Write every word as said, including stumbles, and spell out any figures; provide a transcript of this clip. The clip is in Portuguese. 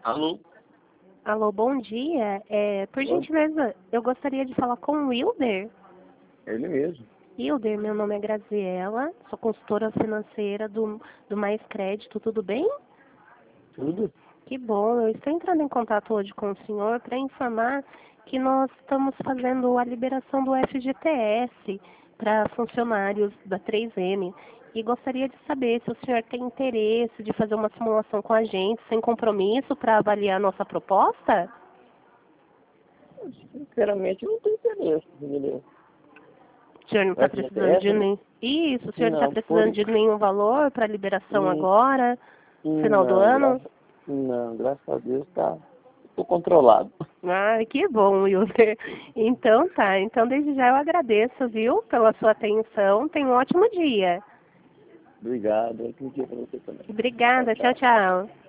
Alô? Alô, bom dia. É, por Bom, gentileza, eu gostaria de falar com o Wilder. ele mesmo. Wilder, meu nome é Graziela, sou consultora financeira do, do Mais Crédito, tudo bem? Tudo? Que bom, eu estou entrando em contato hoje com o senhor para informar que nós estamos fazendo a liberação do F G T S para funcionários da três M e gostaria de saber se o senhor tem interesse de fazer uma simulação com a gente, sem compromisso, para avaliar a nossa proposta? Sinceramente, eu não tenho interesse, entendeu? O senhor não O está precisando F G T S, de né? nem... Isso, o senhor não está Não, por precisando de nenhum valor para liberação hum, agora, final do não, ano? graças, não, graças a Deus tá, tô controlado. Ah, que bom, Wilder. Então tá, então desde já eu agradeço, viu, pela sua atenção. Tenha um ótimo dia. Obrigado, outro dia pra você também. Tchau, Obrigada, tchau, tchau. tchau.